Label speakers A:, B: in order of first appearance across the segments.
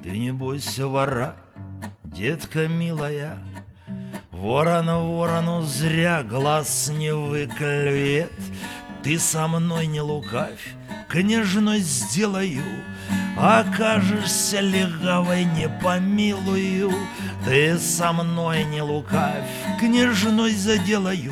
A: Ты не бойся вора, детка милая, ворон ворону зря глаз не выклюет. Ты со мной не лукавь, княжной сделаю, окажешься легавой, не помилую. Ты со мной не лукавь, княжной заделаю,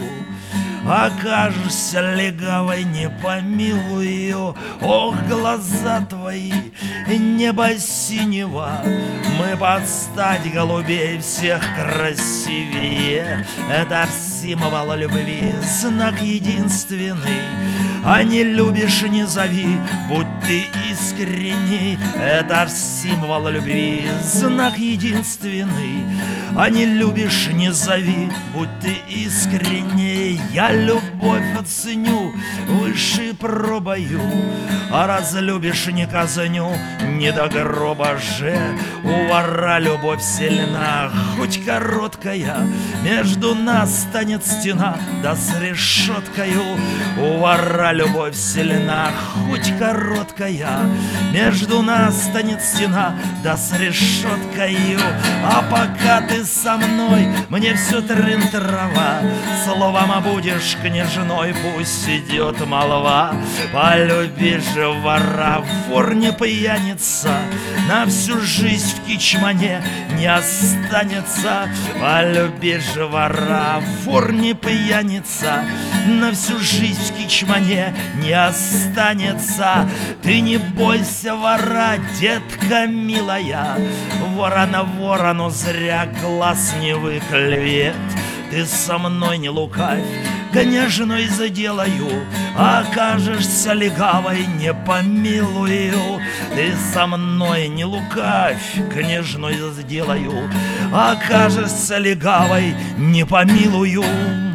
A: окажешься легавой, не помилую. Ох, глаза твои, небо синего, мы под стать голубей всех красивее. Это символ любви, знак единственный. А не любишь, не зови, будь ты искренней. Это символ любви, знак единственный. А не любишь, не зови, будь ты искренней. Я любовь оценю выше пробою, а разлюбишь, не казню, не до гроба же. У вора любовь сильна, хоть короткая, между нас станет стена, да с решеткою. У вора любовь сильна, хоть короткая, между нас станет стена, да с решеткою. А пока ты со мной, мне все трын-трава, словом будешь княжной, пусть идет молва. Полюбишь же вора, вор не пьяница, на всю жизнь в кичмане не останется. Полюбишь же вора, вор не пьяница, на всю жизнь в кичмане не останется. Ты не бойся вора, детка милая, ворона ворону зря глаз не выклюет. Ты со мной не лукавь, княжной заделаю, окажешься легавой, не помилую. Ты со мной не лукавь, княжной заделаю, окажешься легавой, не помилую.